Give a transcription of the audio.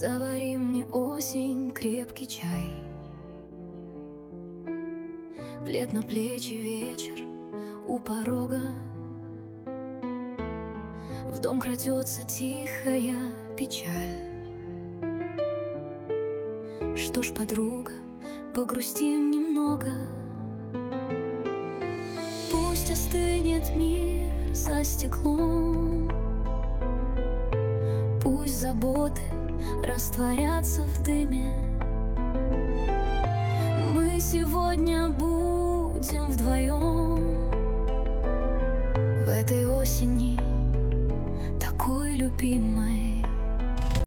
Завари мне, осень, крепкий чай. Плед на плечи, вечер у порога. В дом крадется тихая печаль. Что ж, подруга, погрустим немного. Пусть остынет мир за стеклом. Пусть заботы растворятся в дыме. Мы сегодня будем вдвоем в этой осени такой любимой.